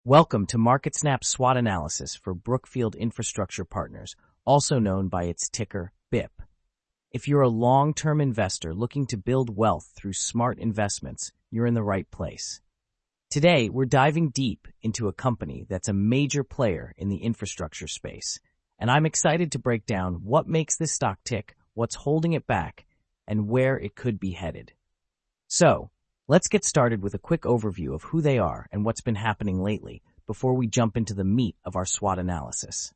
Welcome to MarketSnap's SWOT analysis for Brookfield Infrastructure Partners, also known by its ticker BIP. If you're a long-term investor looking to build wealth through smart investments, you're in the right place. Today, we're diving deep into a company that's a major player in the infrastructure space, and I'm excited to break down what makes this stock tick, what's holding it back, and where it could be headed. So, let's get started with a quick overview of who they are and what's been happening lately before we jump into the meat of our SWOT analysis.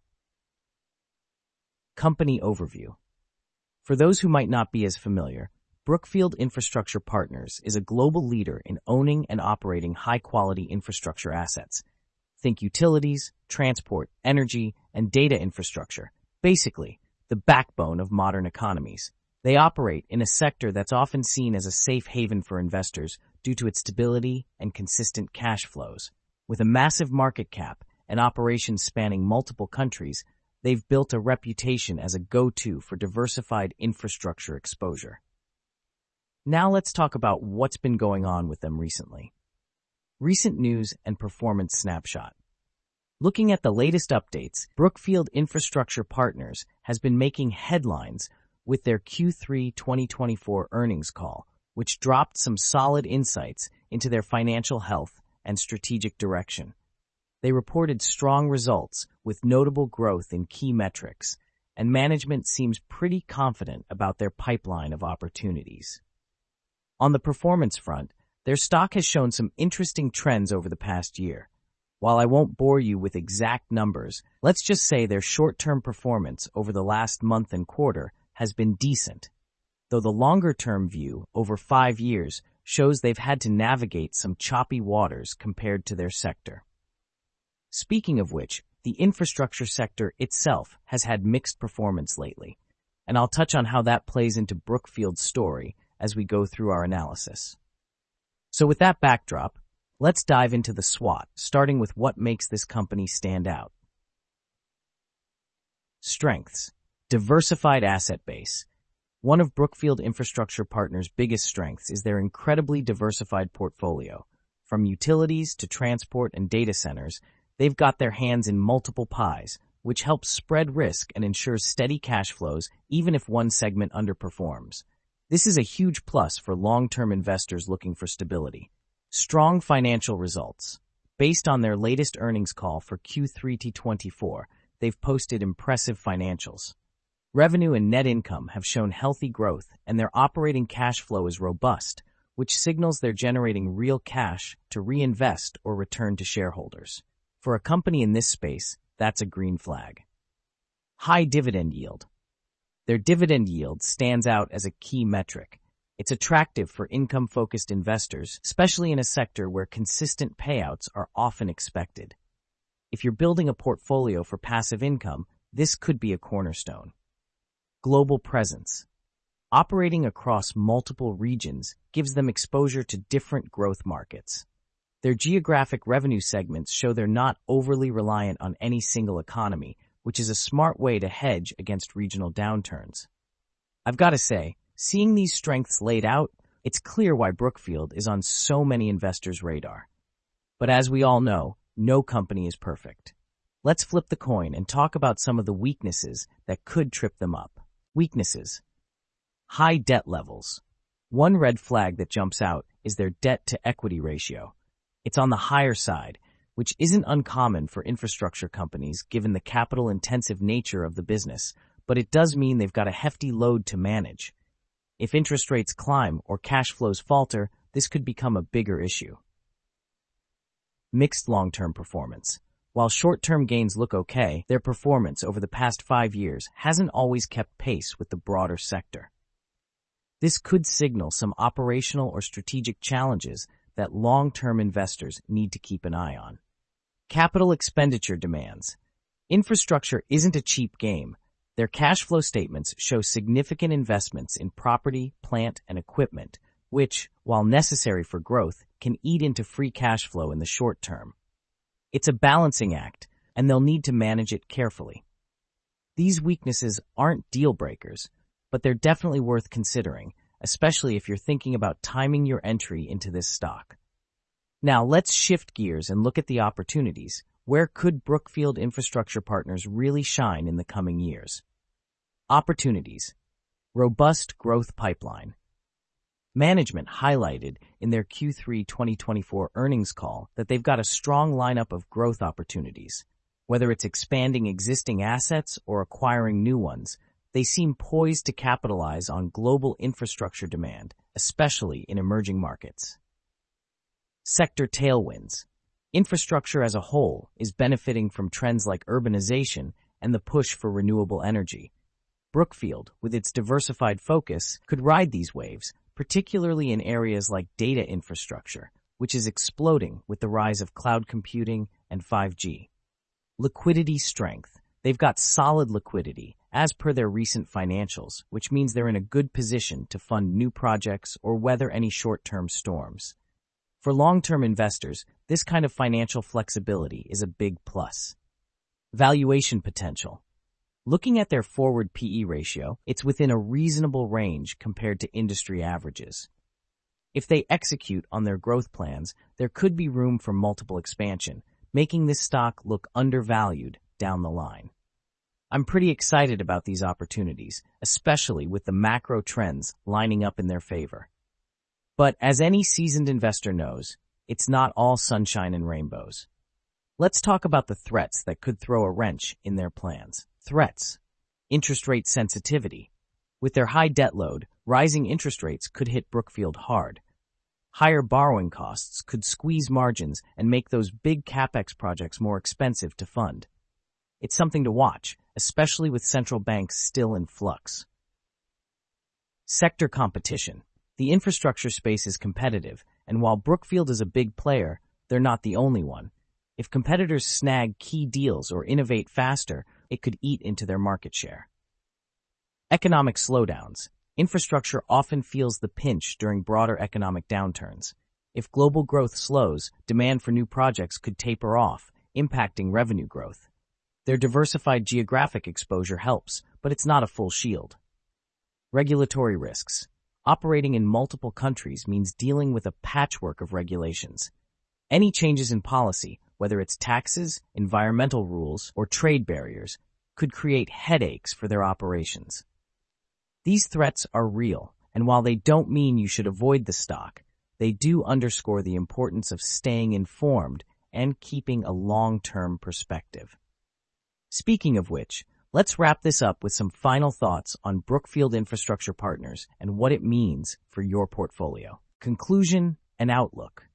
Company overview. For those who might not be as familiar, Brookfield Infrastructure Partners is a global leader in owning and operating high-quality infrastructure assets. Think utilities, transport, energy, and data infrastructure, basically the backbone of modern economies. They operate in a sector that's often seen as a safe haven for investors due to its stability and consistent cash flows. With a massive market cap and operations spanning multiple countries, they've built a reputation as a go-to for diversified infrastructure exposure. Now let's talk about what's been going on with them recently. Recent news and performance snapshot. Looking at the latest updates, Brookfield Infrastructure Partners has been making headlines with their Q3 2024 earnings call, which dropped some solid insights into their financial health and strategic direction. They reported strong results with notable growth in key metrics, and management seems pretty confident about their pipeline of opportunities. On the performance front, their stock has shown some interesting trends over the past year. While I won't bore you with exact numbers, let's just say their short-term performance over the last month and quarter has been decent, though the longer-term view, over 5 years, shows they've had to navigate some choppy waters compared to their sector. Speaking of which, the infrastructure sector itself has had mixed performance lately, and I'll touch on how that plays into Brookfield's story as we go through our analysis. So with that backdrop, let's dive into the SWOT, starting with what makes this company stand out. Strengths. Diversified asset base. One of Brookfield Infrastructure Partners' biggest strengths is their incredibly diversified portfolio. From utilities to transport and data centers, they've got their hands in multiple pies, which helps spread risk and ensures steady cash flows even if one segment underperforms. This is a huge plus for long-term investors looking for stability. Strong financial results. Based on their latest earnings call for Q3 2024, they've posted impressive financials. Revenue and net income have shown healthy growth, and their operating cash flow is robust, which signals they're generating real cash to reinvest or return to shareholders. For a company in this space, that's a green flag. High dividend yield. Their dividend yield stands out as a key metric. It's attractive for income-focused investors, especially in a sector where consistent payouts are often expected. If you're building a portfolio for passive income, this could be a cornerstone. Global presence. Operating across multiple regions gives them exposure to different growth markets. Their geographic revenue segments show they're not overly reliant on any single economy, which is a smart way to hedge against regional downturns. I've got to say, seeing these strengths laid out, it's clear why Brookfield is on so many investors' radar. But as we all know, no company is perfect. Let's flip the coin and talk about some of the weaknesses that could trip them up. Weaknesses. High debt levels. One red flag that jumps out is their debt-to-equity ratio. It's on the higher side, which isn't uncommon for infrastructure companies given the capital-intensive nature of the business, but it does mean they've got a hefty load to manage. If interest rates climb or cash flows falter, this could become a bigger issue. Mixed long-term performance. While short-term gains look okay, their performance over the past 5 years hasn't always kept pace with the broader sector. This could signal some operational or strategic challenges that long-term investors need to keep an eye on. Capital expenditure demands. Infrastructure isn't a cheap game. Their cash flow statements show significant investments in property, plant, and equipment, which, while necessary for growth, can eat into free cash flow in the short term. It's a balancing act, and they'll need to manage it carefully. These weaknesses aren't deal breakers, but they're definitely worth considering, especially if you're thinking about timing your entry into this stock. Now let's shift gears and look at the opportunities. Where could Brookfield Infrastructure Partners really shine in the coming years? Opportunities. Robust growth pipeline. Management highlighted in their Q3 2024 earnings call that they've got a strong lineup of growth opportunities. Whether it's expanding existing assets or acquiring new ones, they seem poised to capitalize on global infrastructure demand, especially in emerging markets. Sector tailwinds. Infrastructure as a whole is benefiting from trends like urbanization and the push for renewable energy. Brookfield, with its diversified focus, could ride these waves, particularly in areas like data infrastructure, which is exploding with the rise of cloud computing and 5G. Liquidity strength. They've got solid liquidity, as per their recent financials, which means they're in a good position to fund new projects or weather any short-term storms. For long-term investors, this kind of financial flexibility is a big plus. Valuation potential. Looking at their forward PE ratio, it's within a reasonable range compared to industry averages. If they execute on their growth plans, there could be room for multiple expansion, making this stock look undervalued down the line. I'm pretty excited about these opportunities, especially with the macro trends lining up in their favor. But as any seasoned investor knows, it's not all sunshine and rainbows. Let's talk about the threats that could throw a wrench in their plans. Threats. Interest rate sensitivity. With their high debt load, rising interest rates could hit Brookfield hard. Higher borrowing costs could squeeze margins and make those big capex projects more expensive to fund. It's something to watch, especially with central banks still in flux. Sector competition. The infrastructure space is competitive, and while Brookfield is a big player, they're not the only one. If competitors snag key deals or innovate faster, it could eat into their market share. Economic slowdowns. Infrastructure often feels the pinch during broader economic downturns. If global growth slows, demand for new projects could taper off, impacting revenue growth. Their diversified geographic exposure helps, but it's not a full shield. Regulatory risks. Operating in multiple countries means dealing with a patchwork of regulations. Any changes in policy, whether it's taxes, environmental rules, or trade barriers, could create headaches for their operations. These threats are real, and while they don't mean you should avoid the stock, they do underscore the importance of staying informed and keeping a long-term perspective. Speaking of which, let's wrap this up with some final thoughts on Brookfield Infrastructure Partners and what it means for your portfolio. Conclusion and outlook.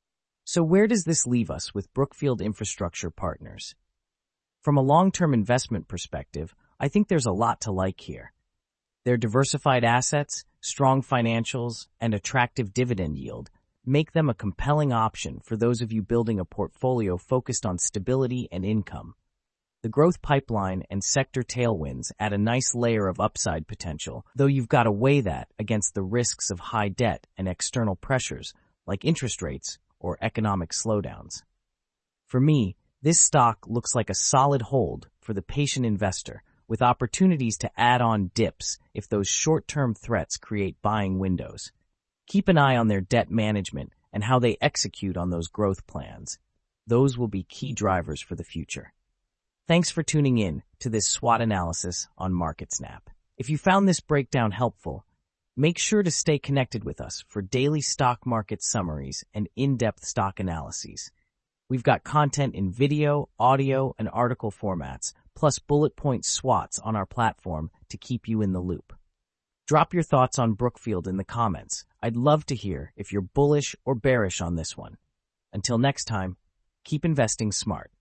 So where does this leave us with Brookfield Infrastructure Partners? From a long-term investment perspective, I think there's a lot to like here. Their diversified assets, strong financials, and attractive dividend yield make them a compelling option for those of you building a portfolio focused on stability and income. The growth pipeline and sector tailwinds add a nice layer of upside potential, though you've got to weigh that against the risks of high debt and external pressures like interest rates or economic slowdowns. For me, this stock looks like a solid hold for the patient investor, with opportunities to add on dips if those short-term threats create buying windows. Keep an eye on their debt management and how they execute on those growth plans. Those will be key drivers for the future. Thanks for tuning in to this SWOT analysis on MarketSnap. If you found this breakdown helpful, make sure to stay connected with us for daily stock market summaries and in-depth stock analyses. We've got content in video, audio, and article formats, plus bullet point SWOTs on our platform to keep you in the loop. Drop your thoughts on Brookfield in the comments. I'd love to hear if you're bullish or bearish on this one. Until next time, keep investing smart.